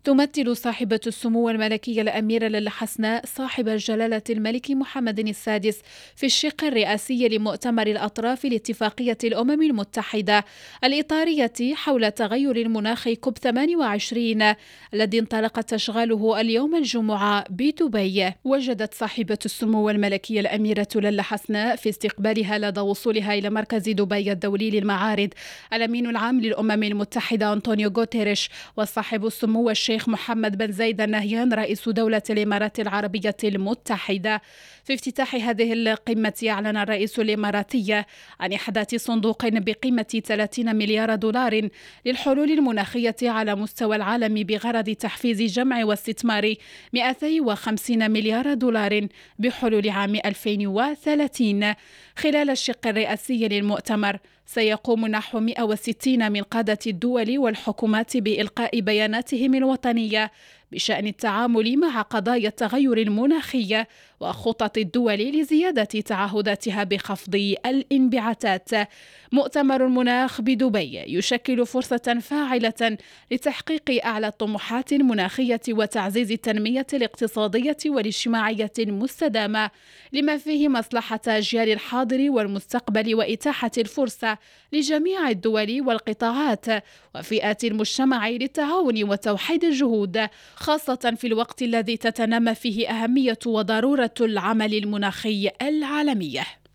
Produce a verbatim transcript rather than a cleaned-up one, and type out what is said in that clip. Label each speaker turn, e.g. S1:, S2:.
S1: تمثل صاحبة السمو الملكية الأميرة للا حسناء صاحبة جلالة الملك محمد السادس في الشق الرئاسي لمؤتمر الأطراف لاتفاقية الأمم المتحدة الإطارية حول تغير المناخ كوب ثمانية وعشرين الذي انطلقت أشغاله اليوم الجمعة بدبي. وجدت صاحبة السمو الملكية الأميرة للا حسناء في استقبالها لدى وصولها إلى مركز دبي الدولي للمعارض الأمين العام للأمم المتحدة أنطونيو غوتيريش وصاحب السمو الشيخ محمد بن زايد النهيان رئيس دولة الإمارات العربية المتحدة. في افتتاح هذه القمة أعلن الرئيس الإماراتي عن إحداث صندوق بقيمة ثلاثين مليار دولار للحلول المناخية على مستوى العالم بغرض تحفيز جمع واستثمار مئتين وخمسين مليار دولار بحلول عام ألفين وثلاثين. خلال الشق الرئاسي للمؤتمر سيقوم نحو مئة وستين من قادة الدول والحكومات بإلقاء بياناتهم الوطنية بشأن التعامل مع قضايا التغير المناخي وخطط الدول لزيادة تعهداتها بخفض الانبعاثات. مؤتمر المناخ بدبي يشكل فرصة فاعلة لتحقيق أعلى الطموحات المناخية وتعزيز التنمية الاقتصادية والاجتماعية المستدامة لما فيه مصلحة أجيال الحاضر والمستقبل وإتاحة الفرصة لجميع الدول والقطاعات وفئات المجتمع للتعاون وتوحيد الجهود، خاصة في الوقت الذي تتنامى فيه أهمية وضرورة العمل المناخي العالمي.